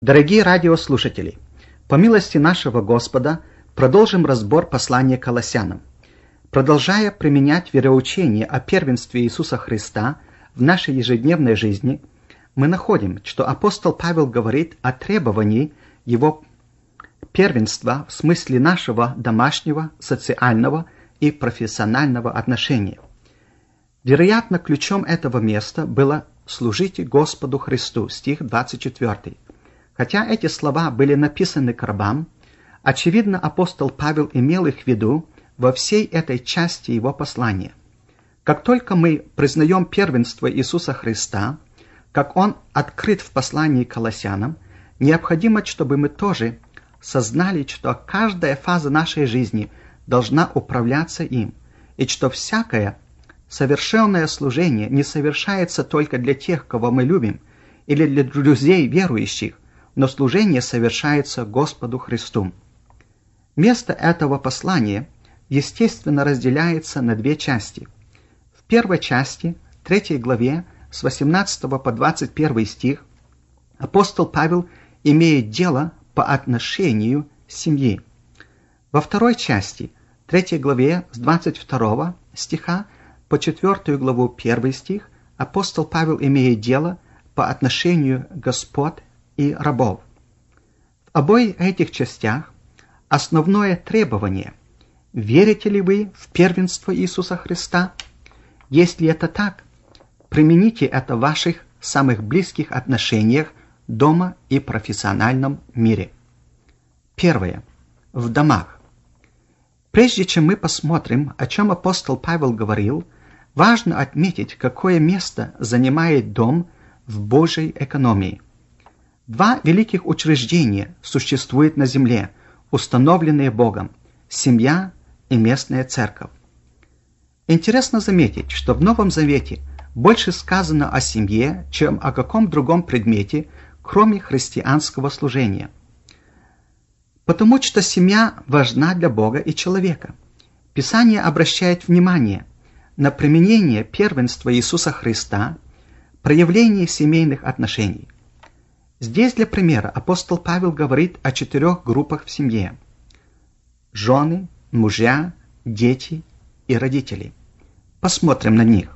Дорогие радиослушатели, по милости нашего Господа продолжим разбор послания к Колоссянам. Продолжая применять вероучение о первенстве Иисуса Христа в нашей ежедневной жизни, мы находим, что апостол Павел говорит о требовании его первенства в смысле нашего домашнего, социального и профессионального отношения. Вероятно, ключом этого места было «служите Господу Христу», стих 24. Хотя эти слова были написаны к рабам, очевидно, апостол Павел имел их в виду во всей этой части его послания. Как только мы признаем первенство Иисуса Христа, как Он открыт в послании к Колоссянам, необходимо, чтобы мы тоже сознали, что каждая фаза нашей жизни должна управляться им, и что всякое совершенное служение не совершается только для тех, кого мы любим, или для друзей верующих, но служение совершается Господу Христу. Место этого послания, естественно, разделяется на две части. В первой части, 3 главе, с 18 по 21 стих, апостол Павел имеет дело по отношению семьи. Во второй части, 3 главе, с 22 стиха по 4 главу 1 стих, апостол Павел имеет дело по отношению господ и рабов. В обоих этих частях основное требование – верите ли вы в первенство Иисуса Христа? Если это так, примените это в ваших самых близких отношениях дома и профессиональном мире. Первое. В домах. Прежде чем мы посмотрим, о чем апостол Павел говорил, важно отметить, какое место занимает дом в Божьей экономии. Два великих учреждения существуют на земле, установленные Богом – семья и местная церковь. Интересно заметить, что в Новом Завете больше сказано о семье, чем о каком другом предмете, кроме христианского служения. Потому что семья важна для Бога и человека. Писание обращает внимание на применение первенства Иисуса Христа, проявление семейных отношений. Здесь для примера апостол Павел говорит о 4 группах в семье: жены, мужья, дети и родители. Посмотрим на них.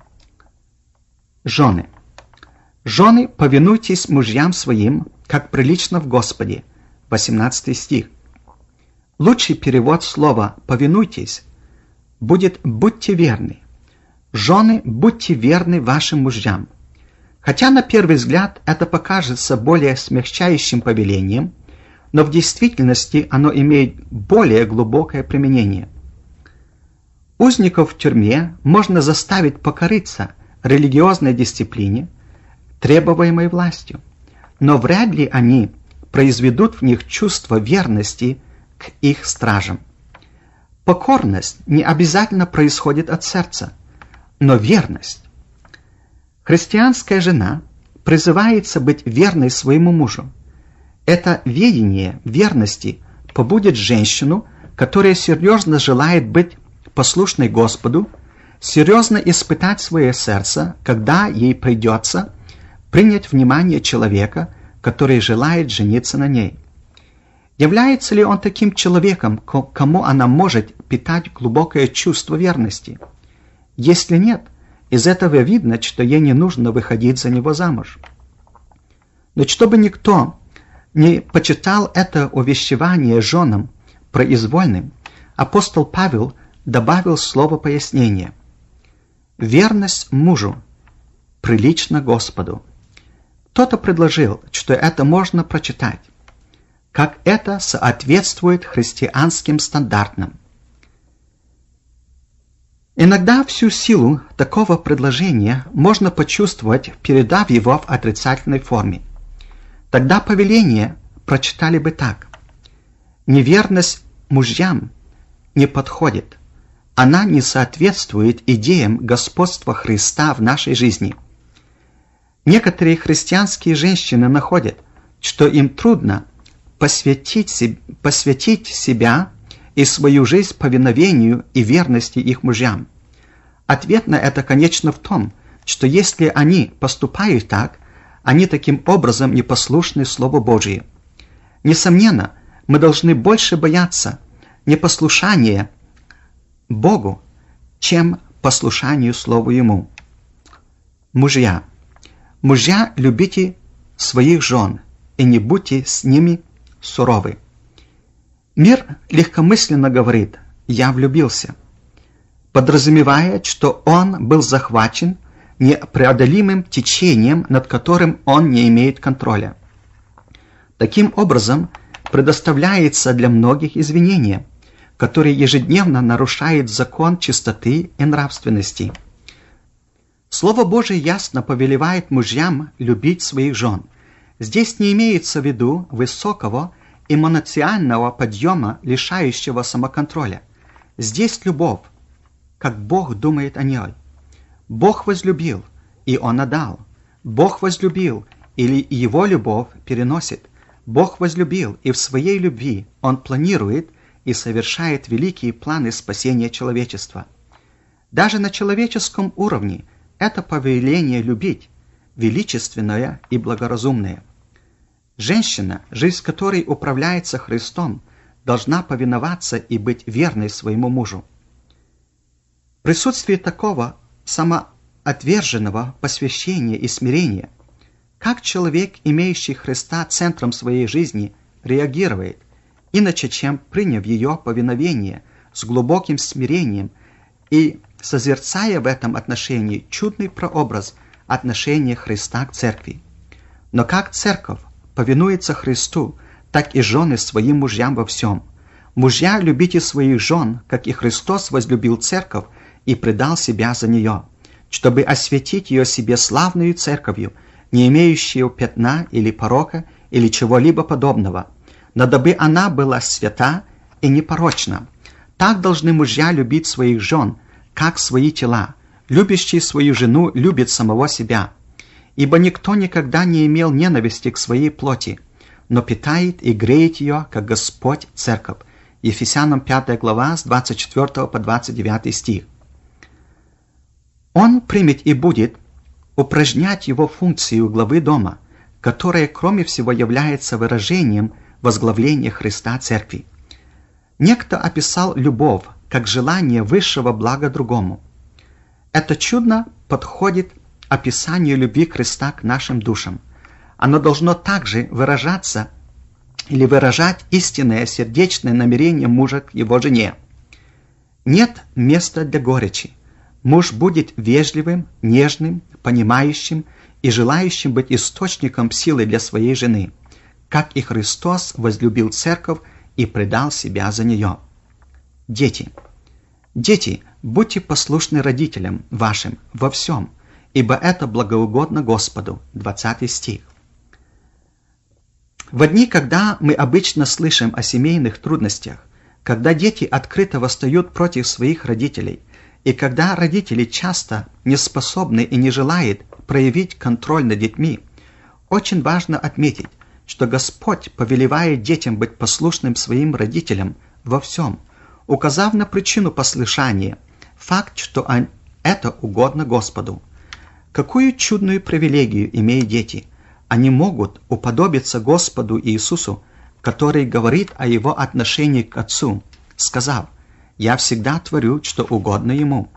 Жены. Жены, повинуйтесь мужьям своим, как прилично в Господе. 18 стих. Лучший перевод слова «повинуйтесь» будет «будьте верны». Жены, будьте верны вашим мужьям. Хотя на первый взгляд это покажется более смягчающим повелением, но в действительности оно имеет более глубокое применение. Узников в тюрьме можно заставить покориться религиозной дисциплине, требуемой властью, но вряд ли они произведут в них чувство верности к их стражам. Покорность не обязательно происходит от сердца, но верность. Христианская жена призывается быть верной своему мужу. Это ведение верности побудит женщину, которая серьезно желает быть послушной Господу, серьезно испытать свое сердце, когда ей придется принять внимание человека, который желает жениться на ней. Является ли он таким человеком, кому она может питать глубокое чувство верности? Если нет, из этого видно, что ей не нужно выходить за него замуж. Но чтобы никто не почитал это увещевание женам произвольным, апостол Павел добавил слово пояснения. Верность мужу прилично Господу. Кто-то предложил, что это можно прочитать, как это соответствует христианским стандартам. Иногда всю силу такого предложения можно почувствовать, передав его в отрицательной форме. Тогда повеление прочитали бы так: неверность мужьям не подходит, она не соответствует идеям господства Христа в нашей жизни. Некоторые христианские женщины находят, что им трудно посвятить себя и свою жизнь повиновению и верности их мужьям. Ответ на это, конечно, в том, что если они поступают так, Они таким образом непослушны Слову Божию. Несомненно, мы должны больше бояться непослушания Богу, чем послушанию Слову Ему. Мужья, любите своих жен и не будьте с ними суровы. Мир легкомысленно говорит «я влюбился», подразумевая, что он был захвачен непреодолимым течением, над которым он не имеет контроля. Таким образом, предоставляется для многих извинение, которое ежедневно нарушает закон чистоты и нравственности. Слово Божие ясно повелевает мужьям любить своих жен. Здесь не имеется в виду высокого эмоционального подъема, лишающего самоконтроля. Здесь любовь, как Бог думает о ней. Бог возлюбил, и Он отдал. Бог возлюбил, или Его любовь переносит. Бог возлюбил, и в своей любви Он планирует и совершает великие планы спасения человечества. Даже на человеческом уровне это повеление любить, величественное и благоразумное. Женщина, жизнь которой управляется Христом, должна повиноваться и быть верной своему мужу. В присутствии такого самоотверженного посвящения и смирения, как человек, имеющий Христа центром своей жизни, реагирует, иначе чем приняв ее повиновение с глубоким смирением и созерцая в этом отношении чудный прообраз отношения Христа к церкви. Но как церковь повинуется Христу, так и жены своим мужьям во всем. Мужья, любите своих жен, как и Христос возлюбил церковь и предал себя за нее, чтобы осветить ее себе славную церковью, не имеющую пятна или порока или чего-либо подобного, но дабы она была свята и непорочна. Так должны мужья любить своих жен, как свои тела. Любящий свою жену любит самого себя. Ибо никто никогда не имел ненависти к своей плоти, но питает и греет ее, как Господь церковь. Ефесянам 5 глава с 24 по 29 стих. Он примет и будет упражнять его функцию главы дома, которая, кроме всего, является выражением возглавления Христа церкви. Некто описал любовь как желание высшего блага другому. Это чудно подходит описанию любви Христа к нашим душам. Оно должно также выражать истинное сердечное намерение мужа к его жене. Нет места для горечи. Муж будет вежливым, нежным, понимающим и желающим быть источником силы для своей жены, как и Христос возлюбил церковь и предал себя за нее. Дети, будьте послушны родителям вашим во всем, ибо это благоугодно Господу. 20 стих. В дни, когда мы обычно слышим о семейных трудностях, когда дети открыто восстают против своих родителей, и когда родители часто не способны и не желают проявить контроль над детьми, очень важно отметить, что Господь повелевает детям быть послушным своим родителям во всем, указав на причину послушания, факт, что это угодно Господу. Какую чудную привилегию имеют дети! Они могут уподобиться Господу Иисусу, который говорит о Его отношении к Отцу, сказав: «Я всегда творю, что угодно Ему».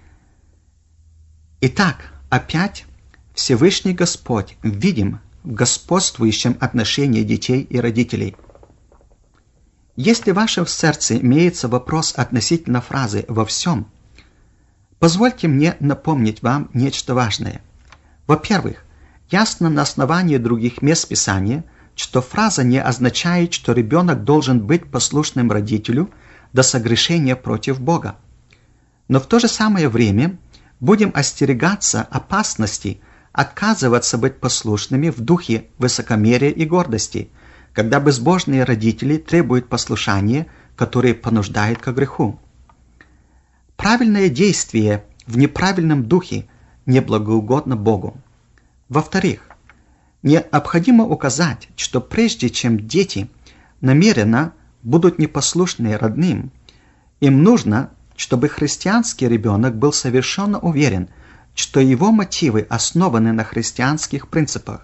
Итак, опять Всевышний Господь видим в господствующем отношении детей и родителей. Если в вашем сердце имеется вопрос относительно фразы «во всем», позвольте мне напомнить вам нечто важное. Во-первых, ясно на основании других мест Писания, что фраза не означает, что ребенок должен быть послушным родителю до согрешения против Бога. Но в то же самое время будем остерегаться опасности отказываться быть послушными в духе высокомерия и гордости, когда безбожные родители требуют послушания, которое понуждает к греху. Правильное действие в неправильном духе неблагоугодно Богу. Во-вторых, необходимо указать, что прежде чем дети намеренно будут непослушны родным, им нужно, чтобы христианский ребенок был совершенно уверен, что его мотивы основаны на христианских принципах,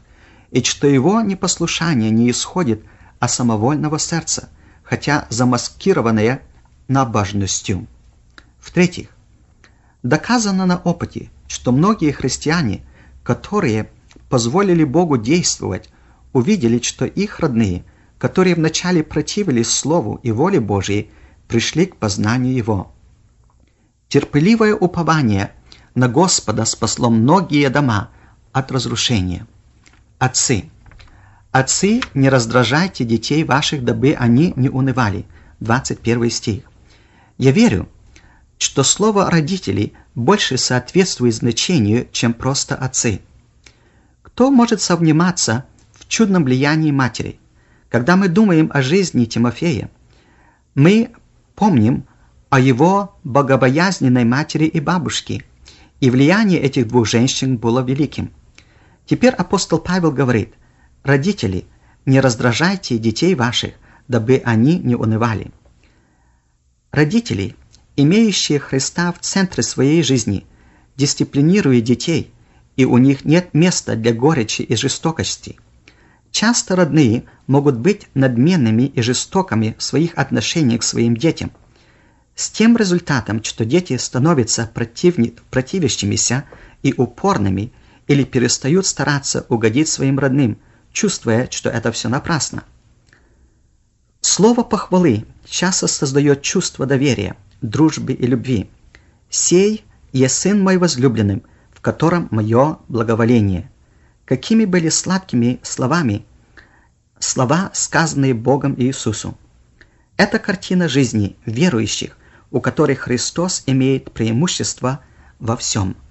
и что его непослушание не исходит от самовольного сердца, хотя замаскированное набожностью. В-третьих, доказано на опыте, что многие христиане, которые позволили Богу действовать, увидели, что их родные, которые вначале противились Слову и воле Божьей, пришли к познанию Его. Терпеливое упование на Господа спасло многие дома от разрушения. Отцы, не раздражайте детей ваших, дабы они не унывали. 21 стих. Я верю, что слово «родители» больше соответствует значению, чем просто «отцы». Кто может сомневаться в чудном влиянии матери? Когда мы думаем о жизни Тимофея, мы помним о его богобоязненной матери и бабушке, и влияние этих двух женщин было великим. Теперь апостол Павел говорит: «Родители, не раздражайте детей ваших, дабы они не унывали». Родители, имеющие Христа в центре своей жизни, дисциплинируют детей, и у них нет места для горечи и жестокости. Часто родные могут быть надменными и жестокими в своих отношениях к своим детям, с тем результатом, что дети становятся противящимися и упорными или перестают стараться угодить своим родным, чувствуя, что это все напрасно. Слово похвалы часто создает чувство доверия, дружбы и любви. «Сей есть Сын мой возлюбленный, в котором мое благоволение». Какими были сладкими словами слова, сказанные Богом Иисусу. Это картина жизни верующих, у которых Христос имеет преимущество во всем.